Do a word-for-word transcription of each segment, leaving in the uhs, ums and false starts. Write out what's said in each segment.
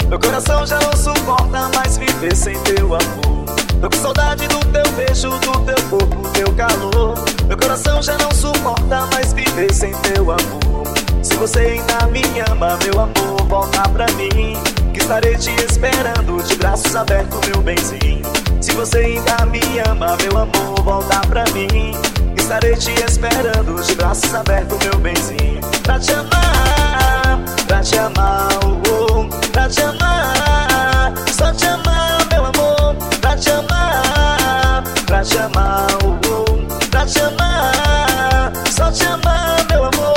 Meu coração já não suporta mais viver sem teu amor. Tô com saudade do teu beijo, do teu corpo, do teu calor. Meu coração já não suporta mais viver sem teu amor. Se você ainda me ama, meu amor, volta pra mim, que estarei te esperando de braços abertos, meu benzinho. Se você ainda me ama, meu amor, volta pra mim, que estarei te esperando de braços abertos, meu benzinho. Pra te amar, pra te amar, oh, oh, pra te amar, só te amar, meu amor. Pra te amar, pra te amar, oh, oh, pra te amar, só te amar, meu amor.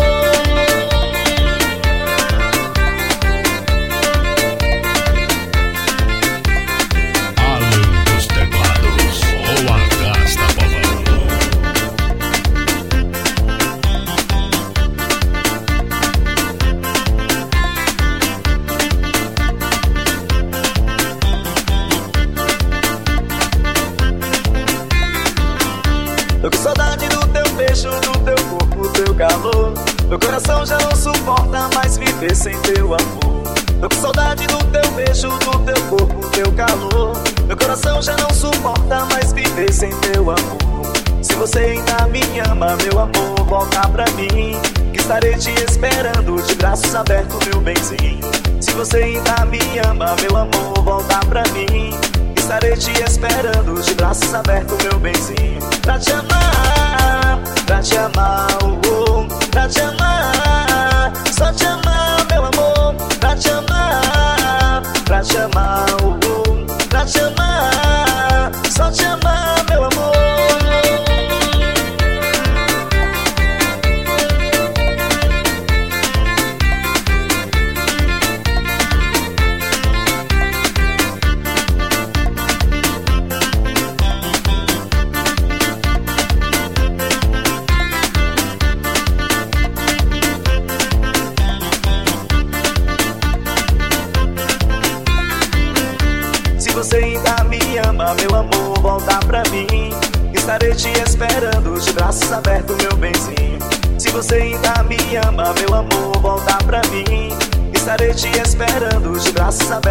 Tô com saudade do teu beijo, do teu corpo, do teu calor. Meu coração já não suporta mais viver sem teu amor. Tô com saudade do teu beijo, do teu corpo, do teu calor. Meu coração já não suporta mais viver sem teu amor. Se você ainda me ama, meu amor, volta pra mim, que estarei te esperando de braços abertos, meu benzinho. Se você ainda me ama, meu amor, volta pra mim, estarei te esperando de braços abertos, meu benzinho. Pra te amar, pra te amar, oh, oh, pra te amar, só te amar, meu amor. Pra te amar, pra te amar, oh, oh, pra te amar, só te amar, meu amor. Se você ainda me ama, meu amor, volta pra mim, estarei te esperando de braços abertos, meu benzinho. Se você ainda me ama, meu amor, volta pra mim, estarei te esperando de braços abertos.